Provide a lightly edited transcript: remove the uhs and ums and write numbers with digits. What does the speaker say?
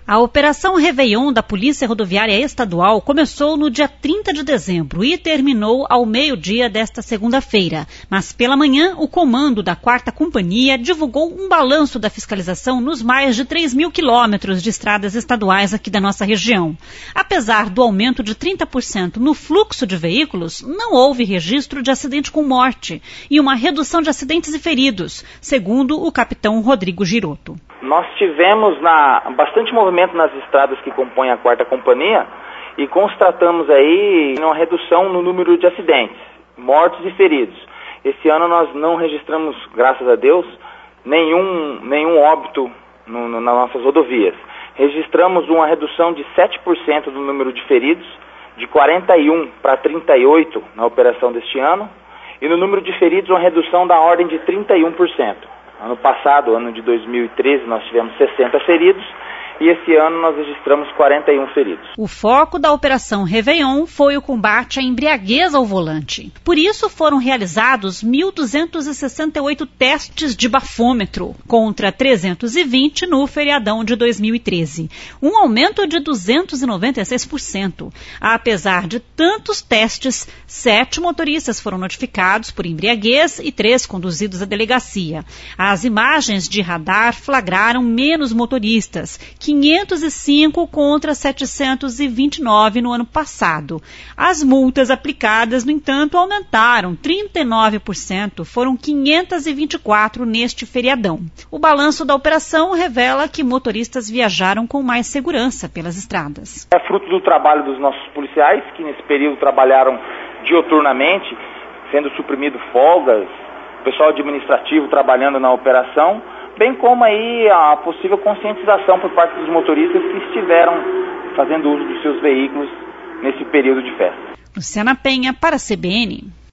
A Operação Réveillon da Polícia Rodoviária Estadual começou no dia 30 de dezembro e terminou ao meio-dia desta segunda-feira. Mas pela manhã, o comando da 4ª Companhia divulgou um balanço da fiscalização nos mais de 3.000 quilômetros de estradas estaduais aqui da nossa região. Apesar do aumento de 30% no fluxo de veículos, não houve registro de acidente com morte e uma redução de acidentes e feridos, segundo o capitão Rodrigo Giroto. Nós tivemos bastante movimento nas estradas que compõem a 4ª Companhia e constatamos aí uma redução no número de acidentes, mortos e feridos. Esse ano nós não registramos, graças a Deus, nenhum óbito nas nossas rodovias. Registramos uma redução de 7% do número de feridos, de 41 para 38 na operação deste ano, e no número de feridos uma redução da ordem de 31%. Ano passado, ano de 2013, nós tivemos 60 feridos e esse ano nós registramos 41 feridos. O foco da Operação Réveillon foi o combate à embriaguez ao volante. Por isso foram realizados 1.268 testes de bafômetro, contra 320 no feriadão de 2013. Um aumento de 296%. Apesar de tantos testes, 7 motoristas foram notificados por embriaguez e 3 conduzidos à delegacia. As imagens de radar flagraram menos motoristas, 505 contra 729 no ano passado. As multas aplicadas, no entanto, aumentaram 39%, foram 524 neste feriadão. O balanço da operação revela que motoristas viajaram com mais segurança pelas estradas. É fruto do trabalho dos nossos policiais, que nesse período trabalharam dioturnamente, sendo suprimido folgas, pessoal administrativo trabalhando na operação, bem como aí a possível conscientização por parte dos motoristas que estiveram fazendo uso dos seus veículos nesse período de festa. Luciana Penha para a CBN.